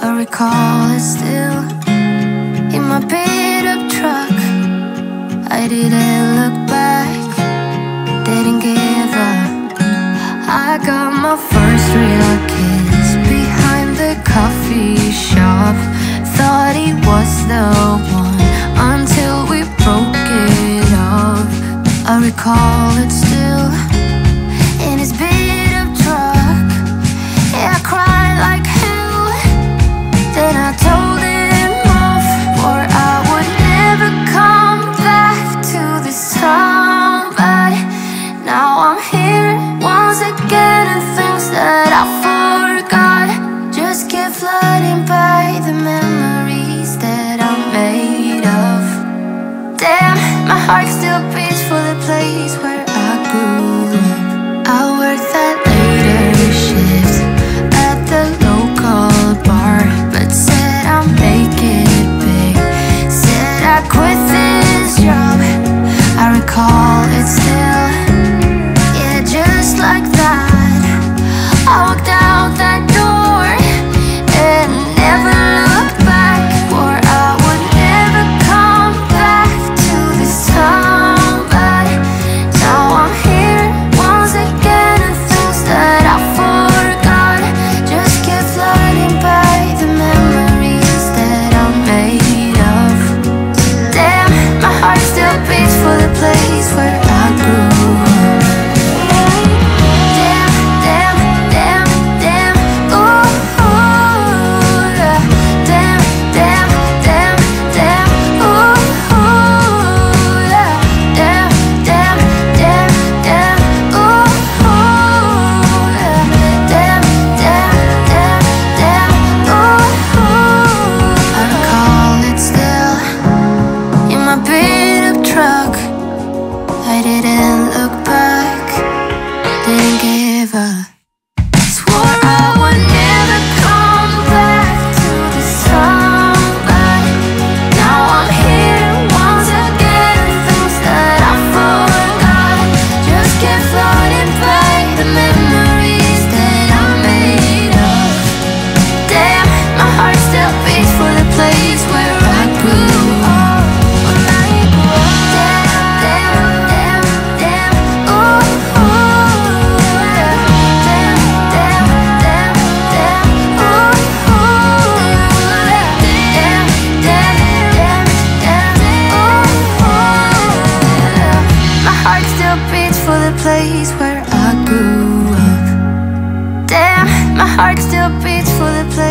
I recall it still in my beat-up truck. I didn't look back, didn't give up. I got my first real kiss behind the coffee shop. Thought he was the one until we broke it off. I recall it still in his beat-up truck. Yeah, I cried like hell. Then I told him off, or I would never come back to this town. But now I'm here once again, and things that I forgot just keep flooding by, the memories that I'm made of. Damn, my heart still beats for the place where I grew up. I worked that later shift at the local bar, but said I'll make it big, said I quit this job. I recall it still, yeah, just like that. I walked out that door and never looked back, for I would never come back to this town. But now I'm here once again, and things that I forgot just keep flooding by, the memories that I'm made of. Damn, my heart still beats for the place where I grew up. Damn, damn, damn, damn, ooh, ooh, yeah. Damn, damn, damn, damn, ooh, ooh, yeah. Damn, damn, damn, damn, ooh, ooh, yeah. Damn, damn, damn, damn, ooh, ooh. I recall it still in my beat-up truck. I didn't look back, didn't give up. Swore I would never come back to this town. But now I'm here once again, things that I forgot just keep floating by, the memories that I made of. Damn, my heart still beats for the place where I grew up. Damn, damn, damn, ooh, ooh, yeah. Damn, damn, damn, damn, ooh, ooh, yeah. Damn, damn, damn, damn, ooh, ooh, yeah. My heart still beats for the place where I grew up. Damn, my heart still beats for the place